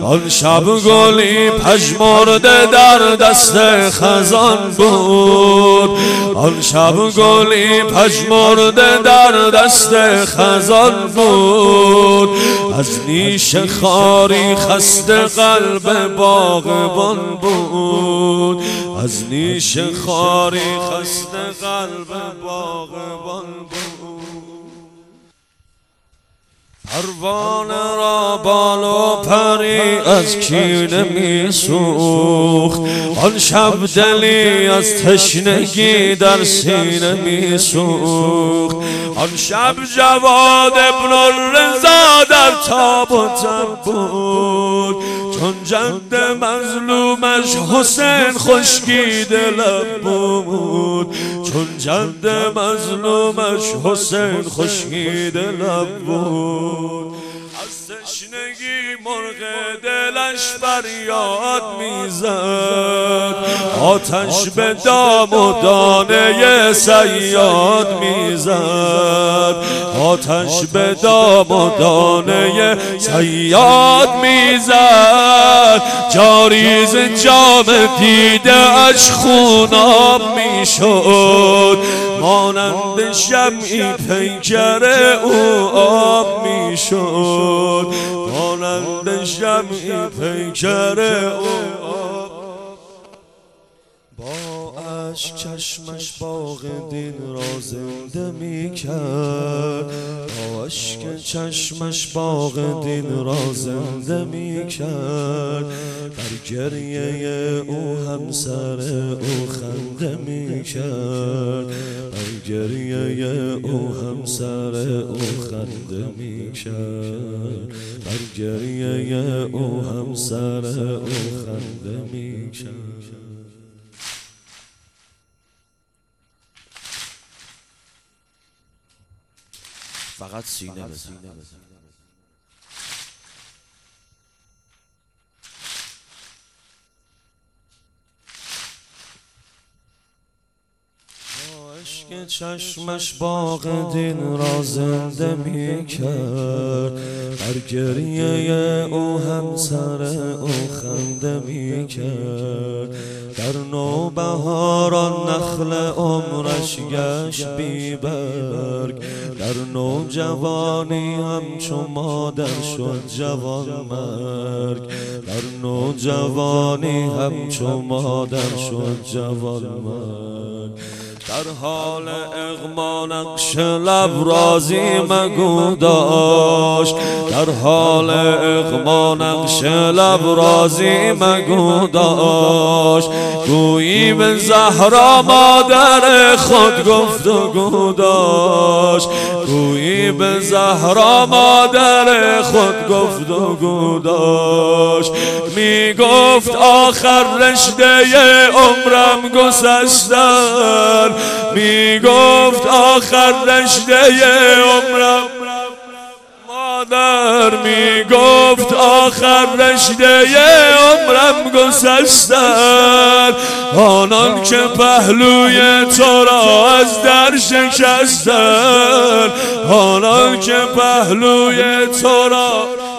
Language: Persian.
آن شب گلی پژمرده در دست خزان بود، آن شب گلی پژمرده در دست خزان بود. از نیش خاری خسته قلب باغبان بود، از نیش خاری خسته قلب باغبان بود. پروانه را بال و پری از کینه می سوخت، آن شب دلی از تشنگی در سینه می سوخت. آن شب جواد ابن الرضا در تاب و تب بود، چون جد مظلومش حسین خشکیده لب بود، چون جد مظلومش حسین خشکیده لب بود. از تشنگی مرغ دلش فریاد میزد، آتش به دام و دانه صیاد میزد، آتش به دام و دانه صیاد میزد. جاری ز جام دیده اش خوناب میشد، مانند شمعی پیکر او آب میشد، مانند شمعی پیکر او آب. با اشک چشمش باغ دین را زنده می کرد، با اشک چشمش باغ دین را زنده می کرد. در گریه او همسر او خنده می کرد، در گریه او همسر او خنده می کرد، در گریه او همسر او خنده می کرد. فقط سینه بزن. عشق چشمش باغ دین را زنده می کرد، در گریه او همسر او خنده می کرد. در نوبهاران نخل عمرش گشت بی برگ، در نوجوانی همچو مادر شد جوان مرگ، در نوجوانی همچو مادر شد جوان مرگ. در حال اغما نقش لب رازی مگو داشت، در حال اغما نقش لب رازی مگو داشت. گویی به زهرا مادر خود گفتگو داشت، گویی به زهرا مادر خود گفتگو داشت. می گفت آخر رشته عمرم گسستن، می گفت آخر رشته عمرم مادر، می گفت آخر رشته عمرم گسستن. آنان که پهلوی تو را از در شکستن، آنان که پهلوی تو را